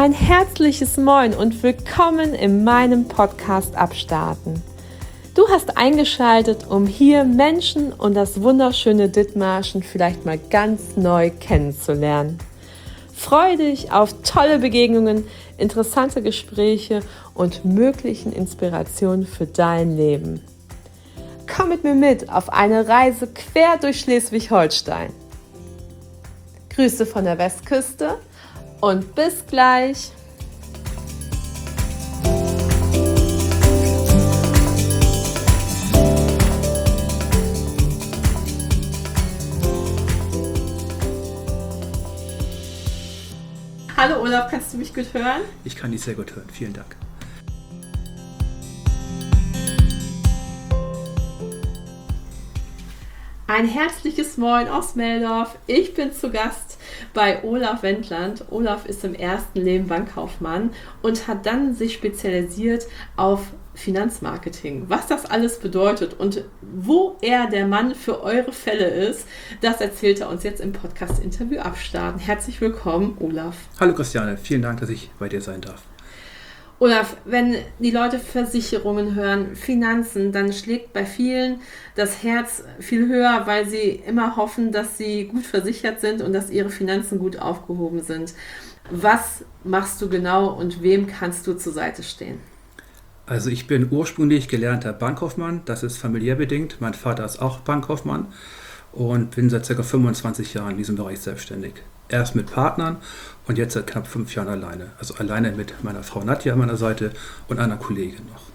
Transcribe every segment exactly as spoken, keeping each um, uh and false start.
Ein herzliches Moin und willkommen in meinem Podcast Abstarten. Du hast eingeschaltet, um hier Menschen und das wunderschöne Dithmarschen vielleicht mal ganz neu kennenzulernen. Freue dich auf tolle Begegnungen, interessante Gespräche und möglichen Inspirationen für dein Leben. Komm mit mir mit auf eine Reise quer durch Schleswig-Holstein. Grüße von der Westküste und bis gleich. Hallo Olaf, kannst du mich gut hören? Ich kann dich sehr gut hören, vielen Dank. Ein herzliches Moin aus Meldorf. Ich bin zu Gast bei Olaf Wendland. Olaf ist im ersten Leben Bankkaufmann und hat dann sich spezialisiert auf Finanzmarketing. Was das alles bedeutet und wo er der Mann für eure Fälle ist, das erzählt er uns jetzt im Podcast-Interview Abstarten. Herzlich willkommen, Olaf. Hallo Christiane, vielen Dank, dass ich bei dir sein darf. Olaf, wenn die Leute Versicherungen hören, Finanzen, dann schlägt bei vielen das Herz viel höher, weil sie immer hoffen, dass sie gut versichert sind und dass ihre Finanzen gut aufgehoben sind. Was machst du genau und wem kannst du zur Seite stehen? Also ich bin ursprünglich gelernter Bankkaufmann, das ist familiär bedingt. Mein Vater ist auch Bankkaufmann und bin seit ca. fünfundzwanzig Jahren in diesem Bereich selbstständig. Erst mit Partnern und jetzt seit knapp fünf Jahren alleine. Also alleine mit meiner Frau Nadja an meiner Seite und einer Kollegin noch.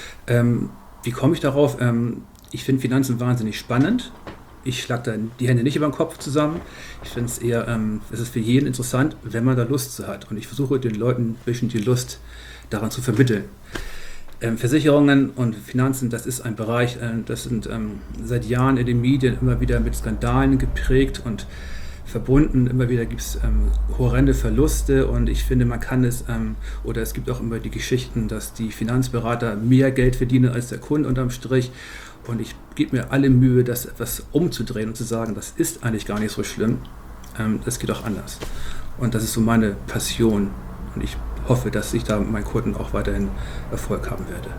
Ähm, wie komme ich darauf? Ähm, ich finde Finanzen wahnsinnig spannend. Ich schlage da die Hände nicht über den Kopf zusammen. Ich finde es eher, ähm, es ist für jeden interessant, wenn man da Lust zu hat. Und ich versuche den Leuten ein bisschen die Lust daran zu vermitteln. Ähm, Versicherungen und Finanzen, das ist ein Bereich, äh, das sind ähm, seit Jahren in den Medien immer wieder mit Skandalen geprägt und verbunden. Immer wieder gibt es ähm, horrende Verluste und ich finde, man kann es, ähm, oder es gibt auch immer die Geschichten, dass die Finanzberater mehr Geld verdienen als der Kunde unterm Strich. Und ich gebe mir alle Mühe, das etwas umzudrehen und zu sagen, das ist eigentlich gar nicht so schlimm. Ähm, das geht auch anders. Und das ist so meine Passion. Und ich hoffe, dass ich da mit meinen Kunden auch weiterhin Erfolg haben werde.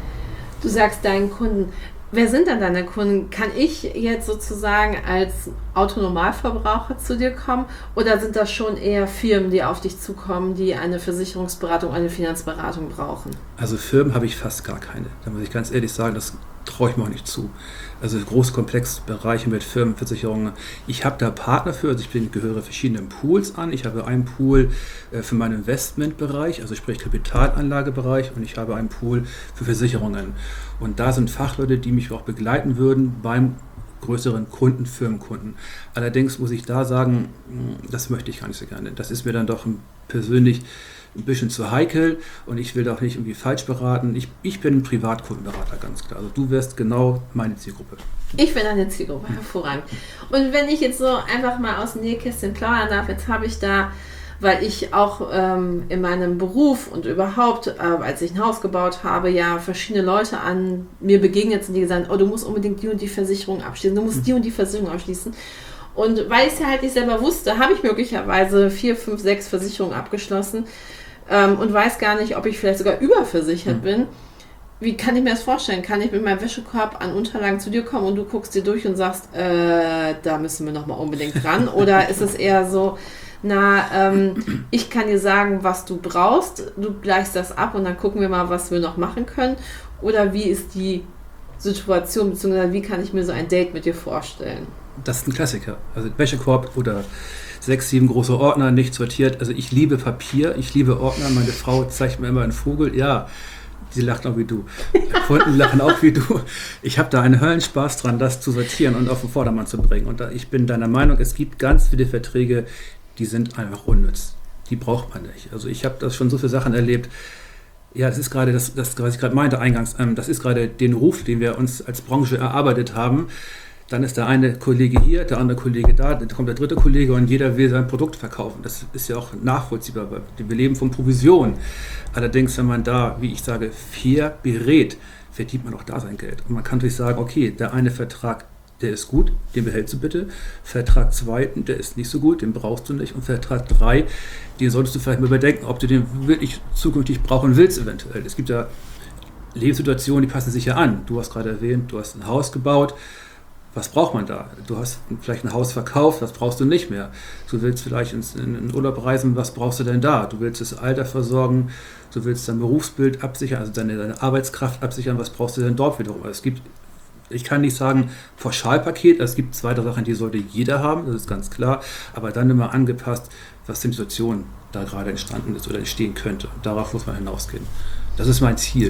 Du sagst deinen Kunden, wer sind denn deine Kunden? Kann ich jetzt sozusagen als Autonormalverbraucher zu dir kommen oder sind das schon eher Firmen, die auf dich zukommen, die eine Versicherungsberatung, eine Finanzberatung brauchen? Also Firmen habe ich fast gar keine. Da muss ich ganz ehrlich sagen, das traue ich mir auch nicht zu. Also Großkomplexbereiche mit Firmenversicherungen. Ich habe da Partner für, also ich bin, gehöre verschiedenen Pools an. Ich habe einen Pool äh, für meinen Investmentbereich, also sprich Kapitalanlagebereich, und ich habe einen Pool für Versicherungen. Und da sind Fachleute, die mich auch begleiten würden beim größeren Kunden, Firmenkunden. Allerdings muss ich da sagen, das möchte ich gar nicht so gerne. Das ist mir dann doch persönlich ein bisschen zu heikel und ich will da auch nicht irgendwie falsch beraten. Ich, ich bin ein Privatkundenberater, ganz klar. Also du wärst genau meine Zielgruppe. Ich bin eine Zielgruppe, hervorragend. Und wenn ich jetzt so einfach mal aus dem Nähkästchen plaudern darf, jetzt habe ich da, weil ich auch ähm, in meinem Beruf und überhaupt, äh, als ich ein Haus gebaut habe, ja verschiedene Leute an mir begegnet sind, die gesagt haben, oh, du musst unbedingt die und die Versicherung abschließen, du musst die und die Versicherung abschließen. Und weil ich es ja halt nicht selber wusste, habe ich möglicherweise vier, fünf, sechs Versicherungen abgeschlossen ähm, und weiß gar nicht, ob ich vielleicht sogar überversichert mhm. bin. Wie kann ich mir das vorstellen? Kann ich mit meinem Wäschekorb an Unterlagen zu dir kommen und du guckst dir durch und sagst, äh, da müssen wir nochmal unbedingt ran? Oder ist es eher so, na, ähm, ich kann dir sagen, was du brauchst, du gleichst das ab und dann gucken wir mal, was wir noch machen können? Oder wie ist die Situation, beziehungsweise wie kann ich mir so ein Date mit dir vorstellen? Das ist ein Klassiker. Also Wäschekorb oder sechs, sieben große Ordner, nicht sortiert. Also ich liebe Papier, ich liebe Ordner. Meine Frau zeigt mir immer einen Vogel. Ja, sie lacht auch wie du. Kunden lachen auch wie du. Ich habe da einen Höllenspaß dran, das zu sortieren und auf den Vordermann zu bringen. Und da, ich bin deiner Meinung, es gibt ganz viele Verträge, die sind einfach unnütz. Die braucht man nicht. Also ich habe das schon so viele Sachen erlebt. Ja, das ist gerade das, das was ich gerade meinte eingangs, ähm, das ist gerade den Ruf, den wir uns als Branche erarbeitet haben. Dann ist der eine Kollege hier, der andere Kollege da, dann kommt der dritte Kollege und jeder will sein Produkt verkaufen. Das ist ja auch nachvollziehbar, weil wir leben von Provision. Allerdings, wenn man da, wie ich sage, fair berät, verdient man auch da sein Geld. Und man kann natürlich sagen, okay, der eine Vertrag der ist gut, den behältst du bitte. Vertrag zwei, der ist nicht so gut, den brauchst du nicht. Und Vertrag drei, den solltest du vielleicht mal überdenken, ob du den wirklich zukünftig brauchen willst eventuell. Es gibt ja Lebenssituationen, die passen sich ja an. Du hast gerade erwähnt, du hast ein Haus gebaut. Was braucht man da? Du hast vielleicht ein Haus verkauft, was brauchst du nicht mehr? Du willst vielleicht ins, in den Urlaub reisen, was brauchst du denn da? Du willst das Alter versorgen, du willst dein Berufsbild absichern, also deine, deine Arbeitskraft absichern, was brauchst du denn dort wiederum? Es gibt, ich kann nicht sagen Pauschalpaket, es gibt zwei, drei Sachen, die sollte jeder haben, das ist ganz klar, aber dann immer angepasst, was die Situation da gerade entstanden ist oder entstehen könnte. Darauf muss man hinausgehen. Das ist mein Ziel.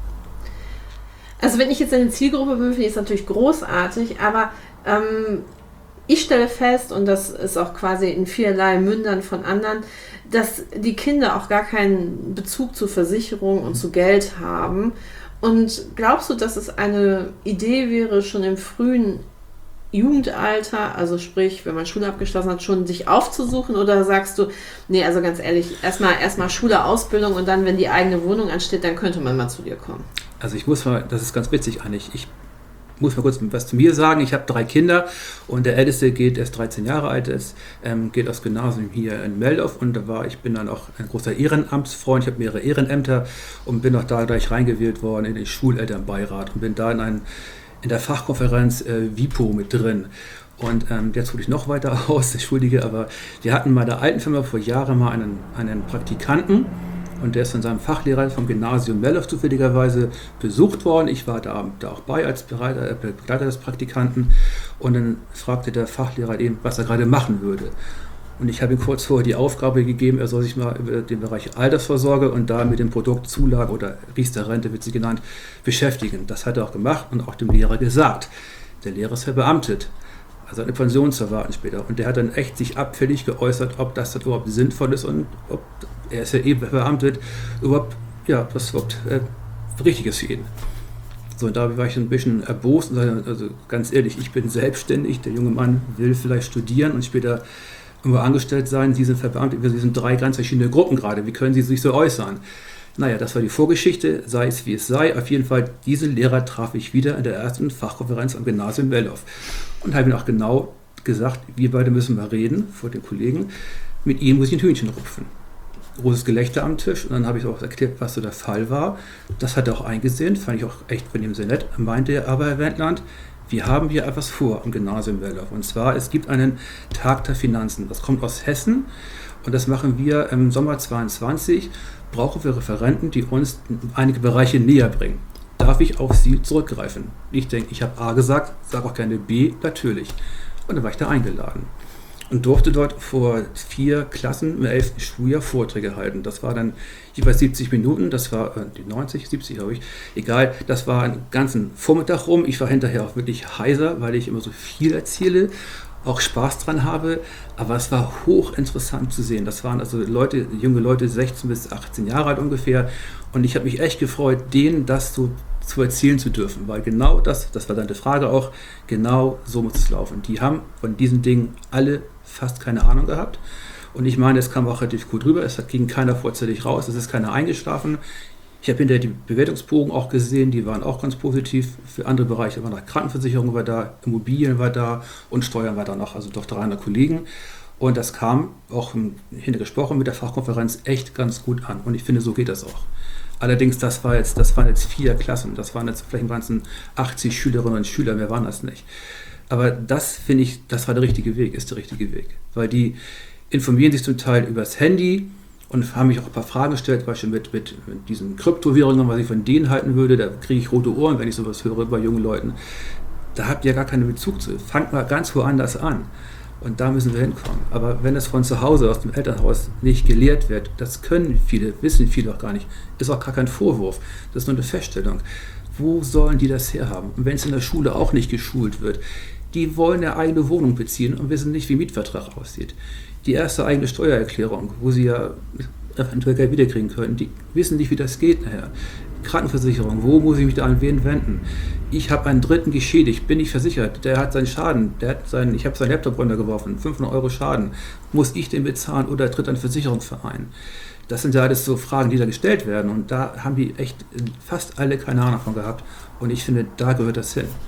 Also wenn ich jetzt eine Zielgruppe bin, finde ich es natürlich großartig, aber ähm, ich stelle fest, und das ist auch quasi in vielerlei Mündern von anderen, dass die Kinder auch gar keinen Bezug zur Versicherung und zu Geld haben. Und glaubst du, dass es eine Idee wäre, schon im frühen Jugendalter, also sprich, wenn man Schule abgeschlossen hat, schon sich aufzusuchen, oder sagst du, nee, also ganz ehrlich, erstmal erstmal Schule, Ausbildung und dann, wenn die eigene Wohnung ansteht, dann könnte man mal zu dir kommen? Also ich muss mal, das ist ganz witzig eigentlich, ich muss mal kurz was zu mir sagen. Ich habe drei Kinder und der Älteste geht erst dreizehn Jahre alt, ist, ähm, geht aufs Gymnasium hier in Meldorf und da war, ich bin dann auch ein großer Ehrenamtsfreund, ich habe mehrere Ehrenämter und bin auch da gleich reingewählt worden in den Schulelternbeirat und bin da in, ein, in der Fachkonferenz äh, WIPO mit drin. Und ähm, jetzt hole ich noch weiter aus, entschuldige, aber wir hatten bei der alten Firma vor Jahren mal einen, einen Praktikanten, und der ist von seinem Fachlehrer vom Gymnasium Meldorf zufälligerweise besucht worden. Ich war da, da auch bei als Begleiter, Begleiter des Praktikanten. Und dann fragte der Fachlehrer eben, was er gerade machen würde. Und ich habe ihm kurz vorher die Aufgabe gegeben, er soll sich mal über den Bereich Altersvorsorge und da mit dem Produkt Zulage oder Riester-Rente wird sie genannt, beschäftigen. Das hat er auch gemacht und auch dem Lehrer gesagt. Der Lehrer ist verbeamtet. Also eine Pension zu erwarten später. Und der hat dann echt sich abfällig geäußert, ob das überhaupt sinnvoll ist und ob, er ist ja eben verbeamtet, überhaupt, ja, was überhaupt äh, richtig ist für ihn. So, und da war ich ein bisschen erbost und sagte, also ganz ehrlich, ich bin selbstständig, der junge Mann will vielleicht studieren und später irgendwo angestellt sein, Sie sind verbeamtet, Sie sind drei ganz verschiedene Gruppen gerade, wie können Sie sich so äußern? Naja, das war die Vorgeschichte, sei es wie es sei. Auf jeden Fall, diesen Lehrer traf ich wieder in der ersten Fachkonferenz am Gymnasium Meldorf. Und habe ihm auch genau gesagt, wir beide müssen mal reden vor den Kollegen. Mit ihm muss ich ein Hühnchen rupfen. Großes Gelächter am Tisch. Und dann habe ich auch erklärt, was so der Fall war. Das hat er auch eingesehen, fand ich auch echt von ihm sehr nett. Meinte er aber, Herr Wendland, wir haben hier etwas vor am Gymnasium Meldorf. Und zwar, es gibt einen Tag der Finanzen. Das kommt aus Hessen. Und das machen wir im Sommer zweiundzwanzig. Brauchen wir Referenten, die uns einige Bereiche näher bringen. Darf ich auf Sie zurückgreifen? Ich denke, ich habe A gesagt, sage auch gerne B, natürlich. Und dann war ich da eingeladen und durfte dort vor vier Klassen im elften Schuljahr Vorträge halten. Das war dann jeweils siebzig Minuten, das war äh, die neunzig, siebzig glaube ich, egal, das war einen ganzen Vormittag rum. Ich war hinterher auch wirklich heiser, weil ich immer so viel erzähle, auch Spaß dran habe, aber es war hochinteressant zu sehen. Das waren also Leute, junge Leute, sechzehn bis achtzehn Jahre alt ungefähr, und ich habe mich echt gefreut, denen das so zu erzählen zu dürfen, weil genau das, das war deine Frage auch, genau so muss es laufen. Die haben von diesen Dingen alle fast keine Ahnung gehabt und ich meine, es kam auch relativ gut rüber, es ging keiner vorzeitig raus, es ist keiner eingeschlafen. Ich habe hinterher die Bewertungsbogen auch gesehen, die waren auch ganz positiv. Für andere Bereiche war noch Krankenversicherung war da, Immobilien war da und Steuern war da noch, also doch dreihundert Kollegen. Und das kam auch hinter gesprochen mit der Fachkonferenz echt ganz gut an. Und ich finde, so geht das auch. Allerdings, das war jetzt, das waren jetzt vier Klassen, das waren jetzt vielleicht waren es achtzig Schülerinnen und Schüler, mehr waren das nicht. Aber das finde ich, das war der richtige Weg, ist der richtige Weg. Weil die informieren sich zum Teil übers Handy und haben mich auch ein paar Fragen gestellt, zum Beispiel mit, mit, mit diesen Kryptowährungen, was ich von denen halten würde. Da kriege ich rote Ohren, wenn ich sowas höre bei jungen Leuten. Da habt ihr gar keinen Bezug zu. Fangt mal ganz woanders an. Und da müssen wir hinkommen. Aber wenn es von zu Hause, aus dem Elternhaus nicht gelehrt wird, das können viele, wissen viele auch gar nicht, ist auch gar kein Vorwurf. Das ist nur eine Feststellung. Wo sollen die das herhaben? Und wenn es in der Schule auch nicht geschult wird, die wollen eine eigene Wohnung beziehen und wissen nicht, wie Mietvertrag aussieht. Die erste eigene Steuererklärung, wo sie ja eventuell Geld wiederkriegen können, die wissen nicht, wie das geht nachher. Krankenversicherung, wo muss ich mich da an wen wenden? Ich habe einen Dritten geschädigt, bin ich versichert, der hat seinen Schaden, der hat seinen, ich habe seinen Laptop runtergeworfen, fünfhundert Euro Schaden, muss ich den bezahlen oder tritt ein Versicherungsverein? Das sind ja alles so Fragen, die da gestellt werden und da haben die echt fast alle keine Ahnung davon gehabt und ich finde, da gehört das hin.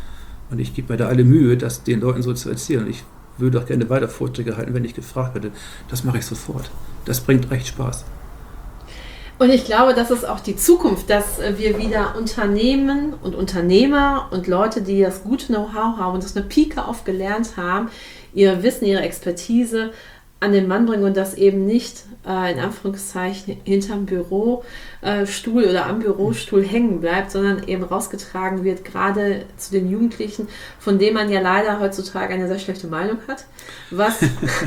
Und ich gebe mir da alle Mühe, das den Leuten so zu erzählen. Ich würde auch gerne weiter Vorträge halten, wenn ich gefragt werde. Das mache ich sofort. Das bringt recht Spaß. Und ich glaube, das ist auch die Zukunft, dass wir wieder Unternehmen und Unternehmer und Leute, die das gute Know-how haben und das eine Pike auf gelernt haben, ihr Wissen, ihre Expertise an den Mann bringen und das eben nicht äh, in Anführungszeichen hinterm Bürostuhl äh, oder am Bürostuhl hängen bleibt, sondern eben rausgetragen wird, gerade zu den Jugendlichen, von denen man ja leider heutzutage eine sehr schlechte Meinung hat, was,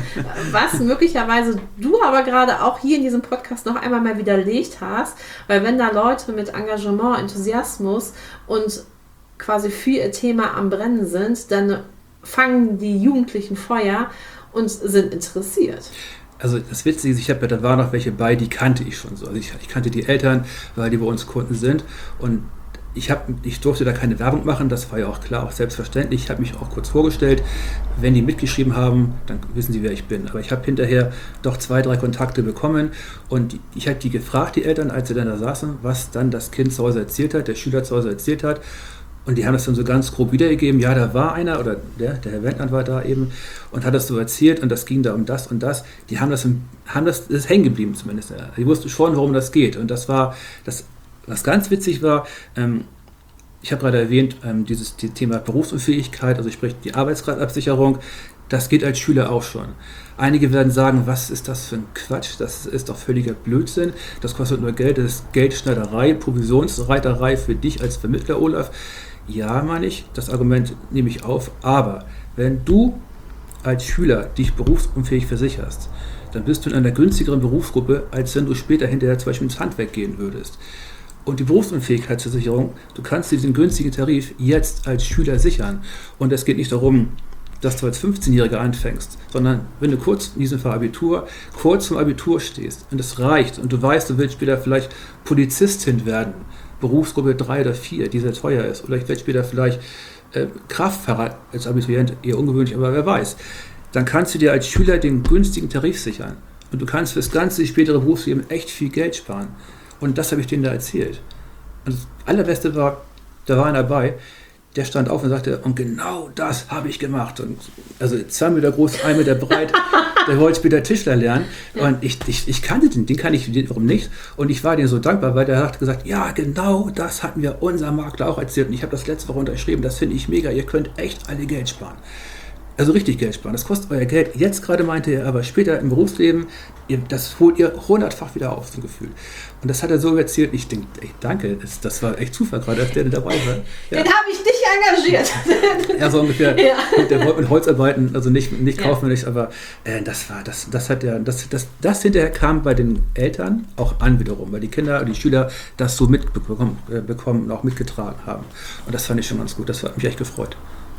was möglicherweise du aber gerade auch hier in diesem Podcast noch einmal mal widerlegt hast, weil wenn da Leute mit Engagement, Enthusiasmus und quasi für ihr Thema am Brennen sind, dann fangen die Jugendlichen Feuer und sind interessiert. Also das Witzige ist, ich habe ja, da waren noch welche bei, die kannte ich schon so. Also ich, ich kannte die Eltern, weil die bei uns Kunden sind und ich, hab, ich durfte da keine Werbung machen, das war ja auch klar, auch selbstverständlich. Ich habe mich auch kurz vorgestellt. Wenn die mitgeschrieben haben, dann wissen sie, wer ich bin. Aber ich habe hinterher doch zwei, drei Kontakte bekommen und ich habe die gefragt, die Eltern, als sie dann da saßen, was dann das Kind zu Hause erzählt hat, der Schüler zu Hause erzählt hat. Und die haben das dann so ganz grob wiedergegeben, ja, da war einer, oder der, der Herr Wendland war da eben, und hat das so erzählt und das ging da um das und das. Die haben das, haben das, das ist hängen geblieben zumindest. Die wussten schon, worum das geht. Und das war, das, was ganz witzig war, ähm, ich habe gerade erwähnt, ähm, dieses die Thema Berufsunfähigkeit, also sprich die Arbeitsplatzabsicherung, das geht als Schüler auch schon. Einige werden sagen, was ist das für ein Quatsch, das ist doch völliger Blödsinn, das kostet nur Geld, das ist Geldschneiderei, Provisionsreiterei für dich als Vermittler, Olaf. Ja, meine ich, das Argument nehme ich auf, aber wenn du als Schüler dich berufsunfähig versicherst, dann bist du in einer günstigeren Berufsgruppe, als wenn du später hinterher zum Beispiel ins Handwerk gehen würdest. Und die Berufsunfähigkeitsversicherung, du kannst diesen günstigen Tarif jetzt als Schüler sichern. Und es geht nicht darum, dass du als fünfzehnjähriger anfängst, sondern wenn du kurz, in diesem Fall Abitur, kurz vom Abitur stehst und es reicht und du weißt, du willst später vielleicht Polizistin werden, Berufsgruppe drei oder vier, die sehr teuer ist. Oder ich werde später vielleicht äh, Kraftfahrer als Abiturient, eher ungewöhnlich, aber wer weiß. Dann kannst du dir als Schüler den günstigen Tarif sichern. Und du kannst für das ganze spätere Berufsleben echt viel Geld sparen. Und das habe ich denen da erzählt. Und das Allerbeste war, da war einer dabei, der stand auf und sagte, und genau das habe ich gemacht. Und also zwei Meter groß, ein Meter breit, der wollte später Tischler lernen. Ja. Und ich, ich, ich kannte den, den kann ich, warum nicht? Und ich war denen so dankbar, weil der hat gesagt, ja genau, das hatten wir unser Makler auch erzählt. Und ich habe das letzte Woche unterschrieben, das finde ich mega, ihr könnt echt alle Geld sparen. Also richtig Geld sparen, das kostet euer Geld. Jetzt gerade meinte er, aber später im Berufsleben, ihr, das holt ihr hundertfach wieder auf, so ein Gefühl. Und das hat er so erzählt, ich denke, ey, danke, das, das war echt Zufall gerade, dass der dabei war. Ja. Den habe ich nicht engagiert. Ja, so ungefähr. Ja. Der wollte mit Holz arbeiten, also nicht, nicht kaufmännisch, ja. aber äh, das war, das, das hat er, das, das, das hinterher kam bei den Eltern auch an wiederum, weil die Kinder und die Schüler das so mitbekommen äh, bekommen und auch mitgetragen haben. Und das fand ich schon ganz gut, das hat mich echt gefreut.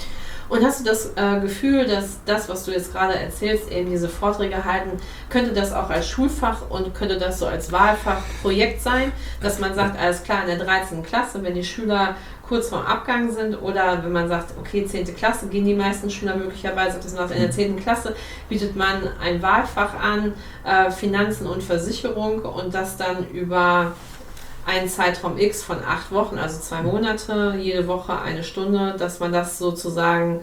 Und hast du das äh, Gefühl, dass das, was du jetzt gerade erzählst, eben diese Vorträge halten, könnte das auch als Schulfach und könnte das so als Wahlfachprojekt sein, dass man sagt, alles klar, in der dreizehnten Klasse, wenn die Schüler kurz vorm Abgang sind oder wenn man sagt, okay, zehnte Klasse gehen die meisten Schüler möglicherweise, dass man sagt, in der zehnten Klasse bietet man ein Wahlfach an, äh, Finanzen und Versicherung und das dann über einen Zeitraum X von acht Wochen, also zwei Monate, jede Woche eine Stunde, dass man das sozusagen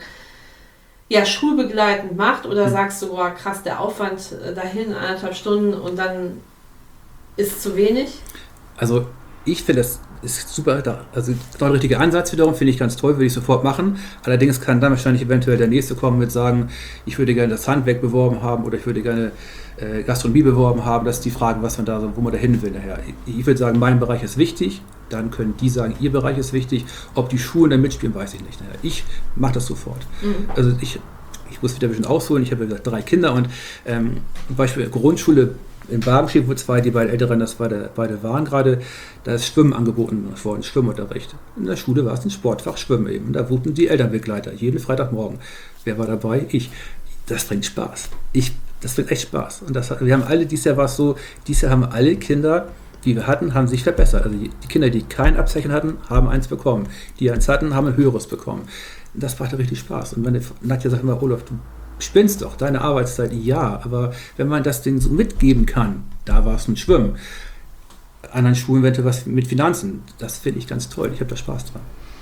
ja, schulbegleitend macht oder sagst du, boah, krass, der Aufwand dahin, anderthalb Stunden und dann ist zu wenig? Also ich finde, das ist super, also der richtige Ansatz wiederum, finde ich ganz toll, würde ich sofort machen. Allerdings kann dann wahrscheinlich eventuell der Nächste kommen mit sagen, ich würde gerne das Handwerk beworben haben oder ich würde gerne äh, Gastronomie beworben haben. Das ist die Frage, was man da, wo man da hin will nachher. Ich, ich würde sagen, mein Bereich ist wichtig, dann können die sagen, ihr Bereich ist wichtig. Ob die Schulen da mitspielen, weiß ich nicht. Nachher. Ich mache das sofort. Mhm. Also ich, ich muss wieder ein bisschen ausholen, ich habe ja gesagt, drei Kinder und ähm, zum Beispiel Grundschule in Bargenstedt, wo zwei, die beiden Älteren, das beide, beide waren gerade, da ist Schwimmen angeboten worden, Schwimmunterricht. In der Schule war es ein Sportfach, Schwimmen eben. Da wurden die Elternbegleiter, jeden Freitagmorgen. Wer war dabei? Ich. Das bringt Spaß. Ich, das bringt echt Spaß. Und das, wir haben alle, dieses Jahr war es so, dieses Jahr haben alle Kinder, die wir hatten, haben sich verbessert. Also die, die Kinder, die kein Abzeichen hatten, haben eins bekommen. Die eins hatten, haben ein höheres bekommen. Das macht richtig Spaß. Und meine Nadja sagt immer, Olaf, du spinnst doch, deine Arbeitszeit, ja, aber wenn man das Ding so mitgeben kann, da war es ein Schwimmen. Anderen Schulen wette was mit Finanzen, das finde ich ganz toll, ich habe da Spaß dran.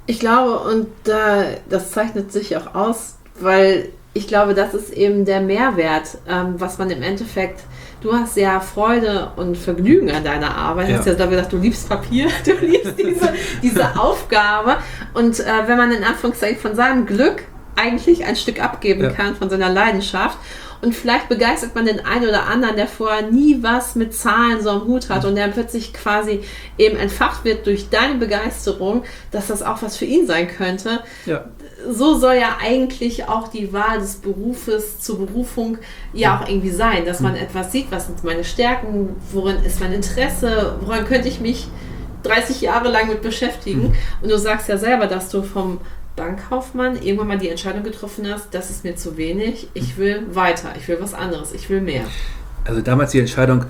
Ich glaube, und äh, das zeichnet sich auch aus, weil ich glaube, das ist eben der Mehrwert, ähm, was man im Endeffekt, du hast ja Freude und Vergnügen an deiner Arbeit. Du Ja. hast ja gesagt, du liebst Papier, du liebst diese, diese Aufgabe. Und äh, wenn man in Anführungszeichen von seinem Glück eigentlich ein Stück abgeben Ja. kann, von seiner Leidenschaft, und vielleicht begeistert man den einen oder anderen, der vorher nie was mit Zahlen so am Hut hat und der plötzlich quasi eben entfacht wird durch deine Begeisterung, dass das auch was für ihn sein könnte. Ja. So soll ja eigentlich auch die Wahl des Berufes zur Berufung ja auch irgendwie sein, dass man etwas sieht, was sind meine Stärken, worin ist mein Interesse, woran könnte ich mich dreißig Jahre lang mit beschäftigen. Mhm. Und du sagst ja selber, dass du vom Bankkaufmann irgendwann mal die Entscheidung getroffen hast, das ist mir zu wenig, ich will weiter, ich will was anderes, ich will mehr. Also damals die Entscheidung,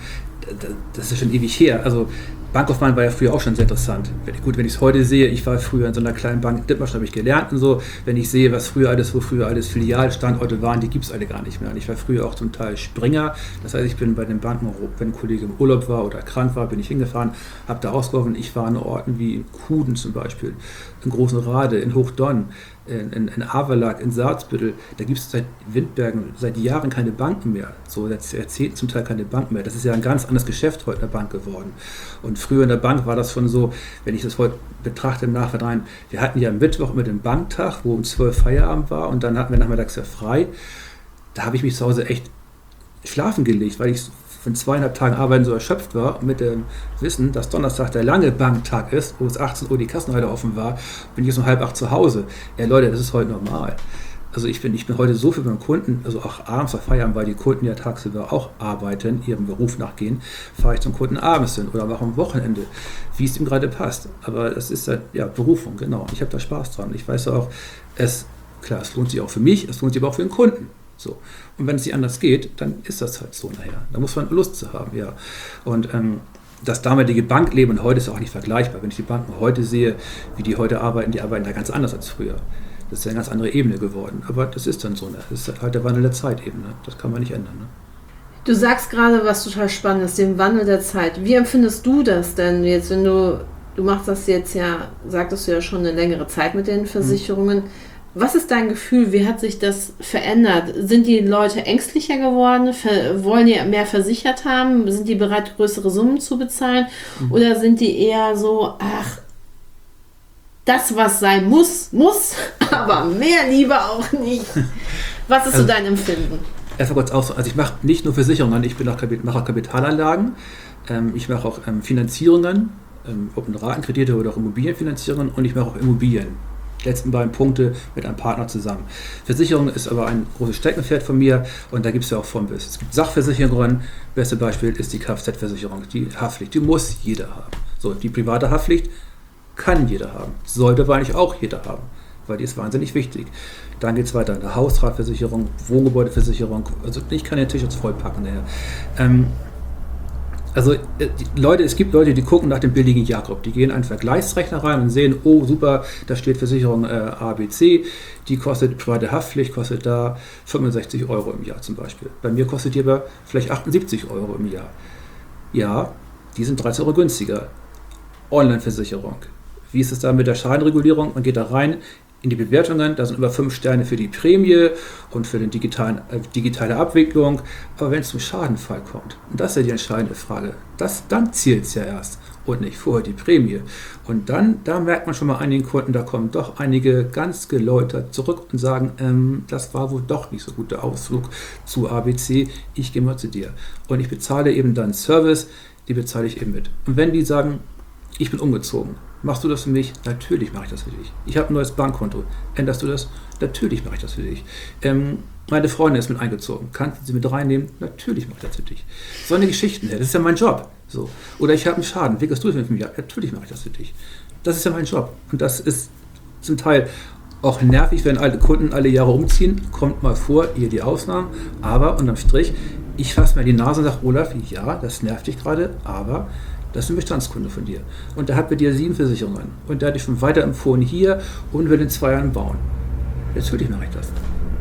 das ist schon ewig her. Also Bankkaufmann war ja früher auch schon sehr interessant. Gut, wenn ich es heute sehe, ich war früher in so einer kleinen Bank in Dithmarschen, habe ich gelernt und so. Wenn ich sehe, was früher alles, wo früher alles Filialstandorte waren, die gibt es alle gar nicht mehr. Und ich war früher auch zum Teil Springer. Das heißt, ich bin bei den Banken, wenn ein Kollege im Urlaub war oder krank war, bin ich hingefahren, habe da ausgeholfen. Ich war an Orten wie in Kuden zum Beispiel, in Großen Rade, in Hochdonn, in, in, in Averlak, in Salzbüttel. Da gibt es seit Windbergen seit Jahren keine Banken mehr. So seit Jahrzehnten zum Teil keine Banken mehr. Das ist ja ein ganz anderes Geschäft heute in der Bank geworden. Und früher in der Bank war das schon so, wenn ich das heute betrachte im Nachhinein, wir hatten ja am Mittwoch immer den Banktag, wo um zwölf Feierabend war und dann hatten wir nachmittags ja frei. Da habe ich mich zu Hause echt schlafen gelegt, weil ich von zweieinhalb Tagen Arbeiten so erschöpft war mit dem Wissen, dass Donnerstag der lange Banktag ist, wo es achtzehn Uhr die Kassenhalle offen war, bin ich jetzt um halb acht zu Hause. Ja Leute, das ist heute normal. Also ich bin, ich bin heute so viel beim Kunden, also auch abends bei Feierabend, weil die Kunden ja tagsüber auch arbeiten, ihrem Beruf nachgehen, fahre ich zum Kunden abends hin oder auch am Wochenende, wie es ihm gerade passt. Aber das ist halt, ja, Berufung, genau. Ich habe da Spaß dran. Ich weiß auch, es, klar, es lohnt sich auch für mich, es lohnt sich aber auch für den Kunden. So. Und wenn es nicht anders geht, dann ist das halt so nachher. Da muss man Lust zu haben, ja. Und ähm, das damalige Bankleben und heute ist auch nicht vergleichbar. Wenn ich die Banken heute sehe, wie die heute arbeiten, die arbeiten da ganz anders als früher. Das ist ja eine ganz andere Ebene geworden. Aber das ist dann so. Ne? Das ist halt der Wandel der Zeit eben. Ne? Das kann man nicht ändern. Ne? Du sagst gerade was total Spannendes, den Wandel der Zeit. Wie empfindest du das denn jetzt, wenn du, du machst das jetzt ja, sagtest du ja schon eine längere Zeit mit den Versicherungen. Mhm. Was ist dein Gefühl? Wie hat sich das verändert? Sind die Leute ängstlicher geworden? Ver- wollen die mehr versichert haben? Sind die bereit, größere Summen zu bezahlen? Mhm. Oder sind die eher so, ach, das, was sein muss, muss, aber mehr lieber auch nicht. Was ist also, so dein Empfinden? Erstmal kurz aus, also ich mache nicht nur Versicherungen, ich bin auch, mache auch Kapitalanlagen, ähm, ich mache auch ähm, Finanzierungen, ähm, ob Ratenkredite oder auch Immobilienfinanzierungen und ich mache auch Immobilien. Die letzten beiden Punkte mit einem Partner zusammen. Versicherung ist aber ein großes Steckenpferd von mir und da gibt es ja auch von bis. Es gibt Sachversicherungen, beste Beispiel ist die Kfz-Versicherung, die Haftpflicht, die muss jeder haben. So, die private Haftpflicht kann jeder haben. Sollte aber eigentlich auch jeder haben, weil die ist wahnsinnig wichtig. Dann geht es weiter in der Hausratversicherung, Wohngebäudeversicherung. Also ich kann den Tisch jetzt vollpacken. Ähm, also die Leute, es gibt Leute, die gucken nach dem billigen Jakob. Die gehen einen Vergleichsrechner rein und sehen, oh super, da steht Versicherung äh, A, B, C. Die kostet, private Haftpflicht kostet da fünfundsechzig Euro im Jahr zum Beispiel. Bei mir kostet die aber vielleicht achtundsiebzig Euro im Jahr. Ja, die sind dreizehn Euro günstiger. Online-Versicherung. Wie ist es da mit der Schadenregulierung? Man geht da rein in die Bewertungen, da sind über fünf Sterne für die Prämie und für die digitalen, äh, digitale Abwicklung. Aber wenn es zum Schadenfall kommt, und das ist ja die entscheidende Frage, das, dann zählt es ja erst und nicht vorher die Prämie. Und dann, da merkt man schon mal einigen Kunden, da kommen doch einige ganz geläutert zurück und sagen, ähm, das war wohl doch nicht so gut der Ausflug zu A B C, ich gehe mal zu dir. Und ich bezahle eben dann Service, die bezahle ich eben mit. Und wenn die sagen, ich bin umgezogen. Machst du das für mich? Natürlich mache ich das für dich. Ich habe ein neues Bankkonto. Änderst du das? Natürlich mache ich das für dich. Ähm, meine Freundin ist mit eingezogen. Kannst du sie mit reinnehmen? Natürlich mache ich das für dich. So eine Geschichten her. Das ist ja mein Job. So. Oder ich habe einen Schaden. Wickelst du das mit mir? Natürlich mache ich das für dich. Das ist ja mein Job. Und das ist zum Teil auch nervig, wenn alle Kunden alle Jahre umziehen. Kommt mal vor, hier die Ausnahmen. Aber unterm Strich, ich fasse mir die Nase und sage, Olaf, ja, das nervt dich gerade, aber das ist ein Bestandskunde von dir. Und der hat bei dir sieben Versicherungen. Und der hat dich schon weiterempfohlen hier und will in zwei Jahren bauen. Natürlich mache ich das.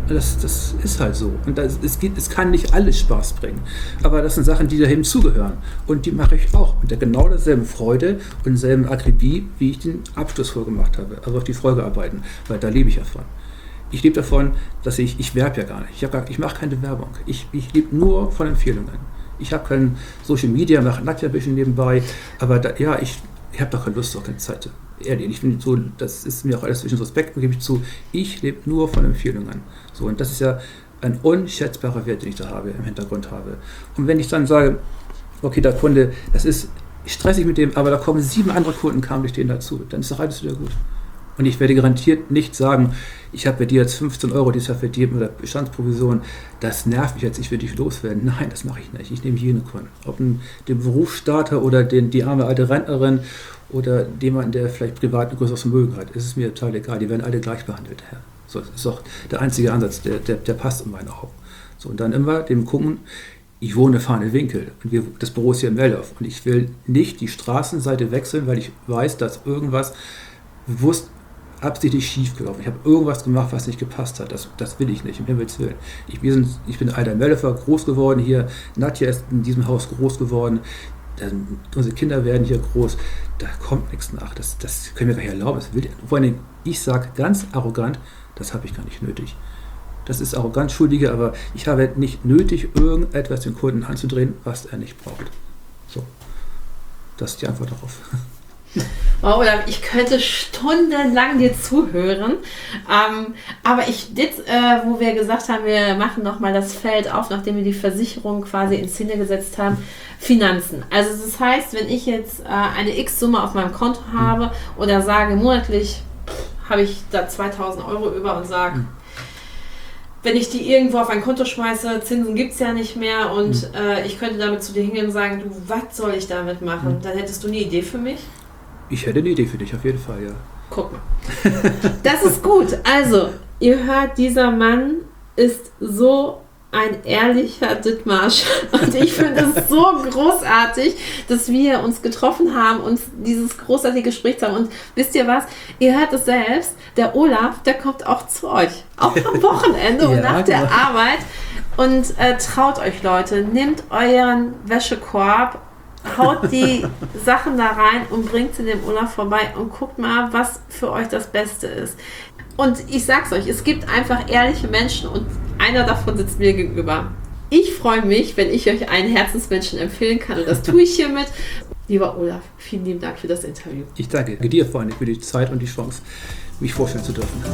Das, das ist halt so. Und das, es, geht, es kann nicht alles Spaß bringen. Aber das sind Sachen, die dahin zugehören. Und die mache ich auch mit der genau derselben Freude und derselben Akribie, wie ich den Abschluss vorgemacht habe. Also auch die Folgearbeiten. Weil da lebe ich ja von. Ich lebe davon, dass ich, ich werbe ja gar nicht. Ich, gar, ich mache keine Werbung. Ich, ich lebe nur von Empfehlungen. Ich habe kein Social Media, mache nackt ein bisschen nebenbei. Aber da, ja, ich, ich habe da keine Lust, auch keine Zeit. Ehrlich, ich finde so, das ist mir auch alles zwischen Respekt, gebe ich zu. Ich lebe nur von Empfehlungen. So, und das ist ja ein unschätzbarer Wert, den ich da habe, im Hintergrund habe. Und wenn ich dann sage, okay, der Kunde, das ist stressig mit dem, aber da kommen sieben andere Kunden, kamen durch den dazu, dann ist doch alles wieder gut. Und ich werde garantiert nicht sagen, ich habe bei dir jetzt fünfzehn Euro dieses Jahr verdient oder Bestandsprovision, das nervt mich jetzt, ich will dich loswerden. Nein, das mache ich nicht. Ich nehme jeden Kunden. Ob den Berufsstarter oder den, die arme alte Rentnerin oder jemanden, der vielleicht privat ein größeres Vermögen hat, ist es mir total egal. Die werden alle gleich behandelt. Ja. So, das ist auch der einzige Ansatz, der, der, der passt in meinen Augen. So, und dann immer dem gucken, ich wohne Fahne Winkel und wir, das Büro ist hier in Meldorf und ich will nicht die Straßenseite wechseln, weil ich weiß, dass irgendwas bewusst absichtlich schief gelaufen. Ich habe irgendwas gemacht, was nicht gepasst hat. Das, das will ich nicht, um Himmels Willen. Ich bin, ich bin alter Meldorfer, groß geworden hier. Nadja ist in diesem Haus groß geworden. Dann, unsere Kinder werden hier groß. Da kommt nichts nach. Das, das können wir gar nicht erlauben. Das will, vor allem, ich sage ganz arrogant, das habe ich gar nicht nötig. Das ist arrogant, Schuldige, aber ich habe nicht nötig, irgendetwas dem Kunden anzudrehen, was er nicht braucht. So, das ist die Antwort darauf. Wow, Olaf, ich könnte stundenlang dir zuhören, ähm, aber ich, jetzt, äh, wo wir gesagt haben, wir machen nochmal das Feld auf, nachdem wir die Versicherung quasi in Szene gesetzt haben, Finanzen. Also das heißt, wenn ich jetzt äh, eine X-Summe auf meinem Konto habe oder sage, monatlich habe ich da zweitausend Euro über und sage, mhm. wenn ich die irgendwo auf ein Konto schmeiße, Zinsen gibt es ja nicht mehr und mhm. äh, ich könnte damit zu dir hingehen und sagen, du, was soll ich damit machen? Mhm. Dann hättest du eine Idee für mich? Ich hätte eine Idee für dich, auf jeden Fall, ja. Guck mal. Das ist gut. Also, ihr hört, dieser Mann ist so ein ehrlicher Dithmarsch. Und ich finde es so großartig, dass wir uns getroffen haben und dieses großartige Gespräch haben. Und wisst ihr was? Ihr hört es selbst. Der Olaf, der kommt auch zu euch. Auch am Wochenende und ja, nach der genau. Arbeit. Und äh, traut euch, Leute. Nehmt euren Wäschekorb, haut die Sachen da rein und bringt sie dem Olaf vorbei und guckt mal, was für euch das Beste ist. Und ich sag's euch, es gibt einfach ehrliche Menschen und einer davon sitzt mir gegenüber. Ich freue mich, wenn ich euch einen Herzensmenschen empfehlen kann und das tue ich hiermit. Lieber Olaf, vielen lieben Dank für das Interview. Ich danke dir, Freunde, für die Zeit und die Chance, mich vorstellen zu dürfen.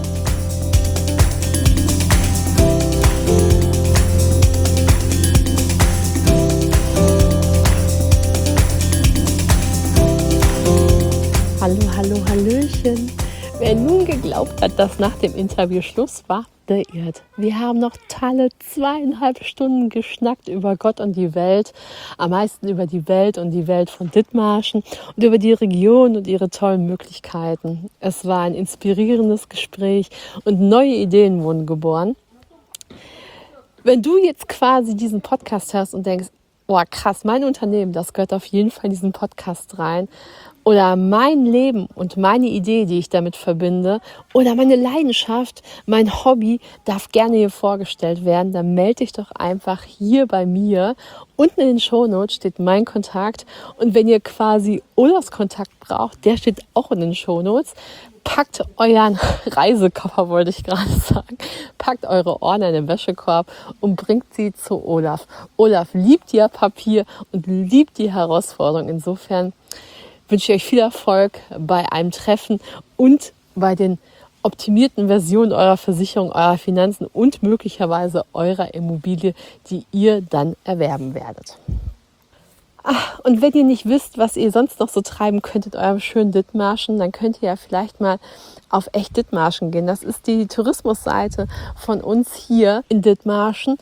Hallo, hallo, hallöchen. Wer nun geglaubt hat, dass nach dem Interview Schluss war, der irrt. Wir haben noch tolle zweieinhalb Stunden geschnackt über Gott und die Welt. Am meisten über die Welt und die Welt von Dithmarschen und über die Region und ihre tollen Möglichkeiten. Es war ein inspirierendes Gespräch und neue Ideen wurden geboren. Wenn du jetzt quasi diesen Podcast hörst und denkst, oh krass, mein Unternehmen, das gehört auf jeden Fall in diesen Podcast rein. Oder mein Leben und meine Idee, die ich damit verbinde, oder meine Leidenschaft, mein Hobby darf gerne hier vorgestellt werden, dann melde dich doch einfach hier bei mir. Unten in den Shownotes steht mein Kontakt und wenn ihr quasi Olafs Kontakt braucht, der steht auch in den Shownotes. Packt euren Reisekoffer, wollte ich gerade sagen, packt eure Ordner in den Wäschekorb und bringt sie zu Olaf. Olaf liebt ja Papier und liebt die Herausforderung. Insofern wünsche ich euch viel Erfolg bei einem Treffen und bei den optimierten Versionen eurer Versicherung, eurer Finanzen und möglicherweise eurer Immobilie, die ihr dann erwerben werdet. Ach, und wenn ihr nicht wisst, was ihr sonst noch so treiben könnt in eurem schönen Dithmarschen, dann könnt ihr ja vielleicht mal auf Echt Dithmarschen gehen. Das ist die Tourismusseite von uns hier in Dithmarschen.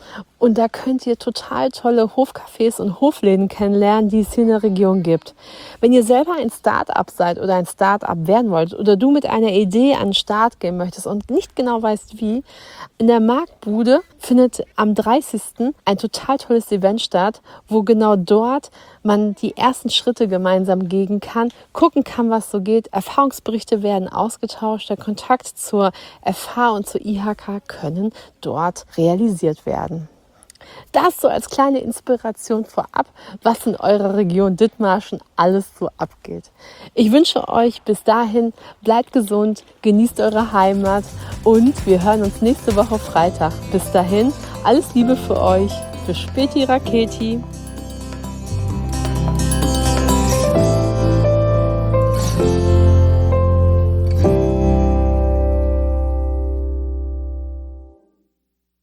Und da könnt ihr total tolle Hofcafés und Hofläden kennenlernen, die es hier in der Region gibt. Wenn ihr selber ein Start-up seid oder ein Start-up werden wollt oder du mit einer Idee an den Start gehen möchtest und nicht genau weißt wie, in der Marktbude findet am dreißigsten ein total tolles Event statt, wo genau dort man die ersten Schritte gemeinsam gehen kann, gucken kann, was so geht. Erfahrungsberichte werden ausgetauscht, der Kontakt zur F H und zur I H K können dort realisiert werden. Das so als kleine Inspiration vorab, was in eurer Region Dithmarschen alles so abgeht. Ich wünsche euch bis dahin, bleibt gesund, genießt eure Heimat und wir hören uns nächste Woche Freitag. Bis dahin, alles Liebe für euch. Bis späti Raketi.